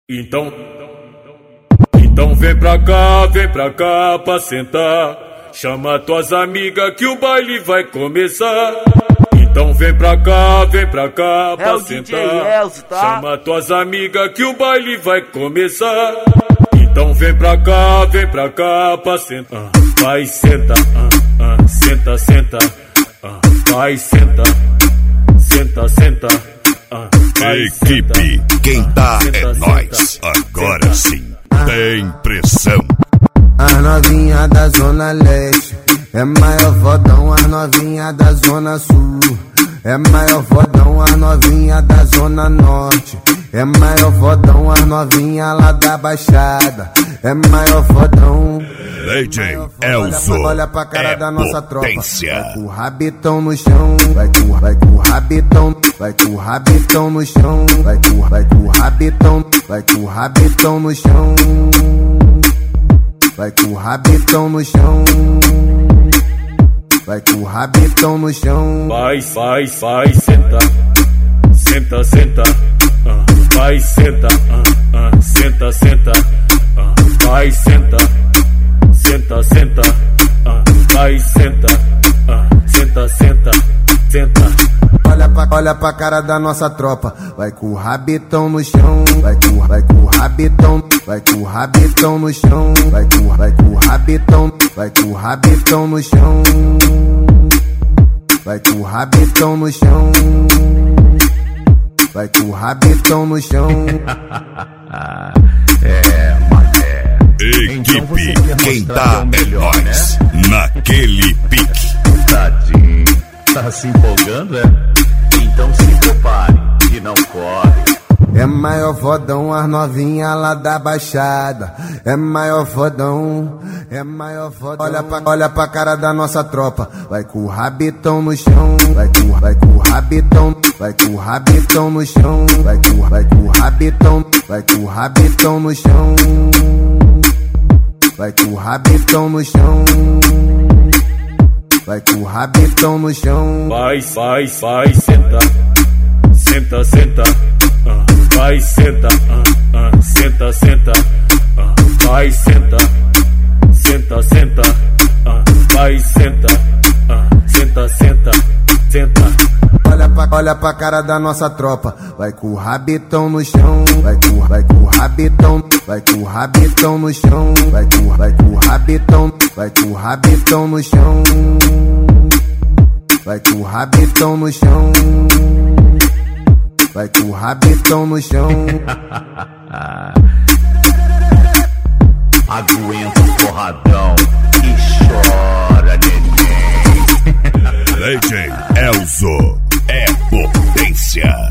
Então vem pra cá pra sentar. Chama tuas amigas que o baile vai começar. Então vem pra cá pra sentar. Elzo, tá? Chama tuas amigas que o baile vai começar. Então vem pra cá pra sentar. Vai senta, senta, senta. Vai senta, senta, senta. Equipe, quem dá é nós. Agora sim, tem pressão. As novinha da Zona Leste é maior fodão, as novinha da Zona Sul é maior fodão, as novinha da Zona Norte é maior fodão, as novinha lá da Baixada é maior fodão. DJ Elzo, olha pra cara da nossa potência. Tropa. Vai com o rabitão no chão, vai com o rabitão, vai com o rabitão no chão, vai com o rabitão, vai com o rabitão no chão. Vai com o rabitão no chão. Vai com o rabitão no chão. Vai, senta. Senta, senta. Vai, senta. Senta, senta. Vai, senta. Senta, senta. Vai, senta. Senta, senta. Senta. Olha pra cara da nossa tropa. Vai com o rabitão no chão. Vai com o rabitão. Vai com o rabitão no chão. Vai com o rabitão. Vai com o rabitão no chão. Vai com o rabitão no chão. Vai com o rabitão no chão. Equipe, quem dá é nós. Naquele pique. Tadinho, tá se empolgando, é? Então se prepare e não corre. É maior fodão, as novinha lá da Baixada. É maior fodão, é maior fodão. Olha pra cara da nossa tropa. Vai com o rabitão no chão. Vai com o rabitão. Vai com o rabitão no chão. Vai com o rabitão. Vai com o rabitão no chão. Vai com o rabitão no chão. Vai com o rabitão no chão. Vai, senta. Senta, senta. Vai, senta. Senta, senta. Vai, senta. Senta, senta. Vai, senta. Senta, senta. Senta. Olha pra cara da nossa tropa. Vai com o rabitão no chão. Vai com o rabitão. Vai com o rabitão no chão. Vai com o rabitão. Vai com o rabitão no chão. Vai com o rabitão no chão. Vai com o rabitão no chão. Aguenta o porradão e chora, neném. DJ Elzo é potência.